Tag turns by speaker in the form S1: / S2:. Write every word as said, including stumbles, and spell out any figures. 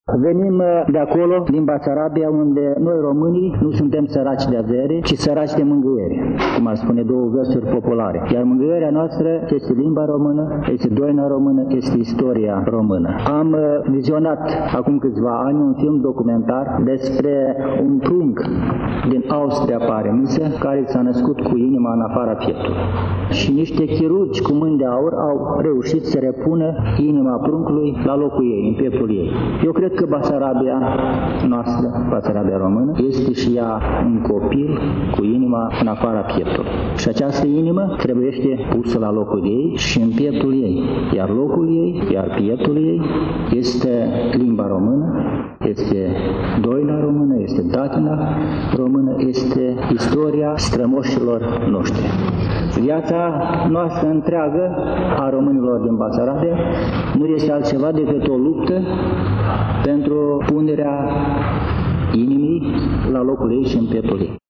S1: Venim de acolo, din Basarabia, unde noi românii nu suntem săraci de avere, ci săraci de mângâiere, cum ar spune două versuri populare. Iar mângâierea noastră este limba română, este doina română, este istoria română. Am vizionat acum câțiva ani un film documentar despre un prunc din Austria, pare misă, care s-a născut cu inima în afara pieptului. Și niște chirurgi cu mâini de aur au reușit să repună inima pruncului la locul ei, în pieptul ei. Eu cred că Basarabia noastră, Basarabia română, este și ea un copil cu inima în afara pieptului. Și această inimă trebuiește pusă la locul ei și în pieptul ei. Iar locul ei, iar pieptul ei este limba română, este doina română, este datina română, este istoria strămoșilor noștri. Viața noastră întreagă a românilor din Basarabia nu este altceva decât o luptă pentru punerea inimii la locul ei și în pieptul ei.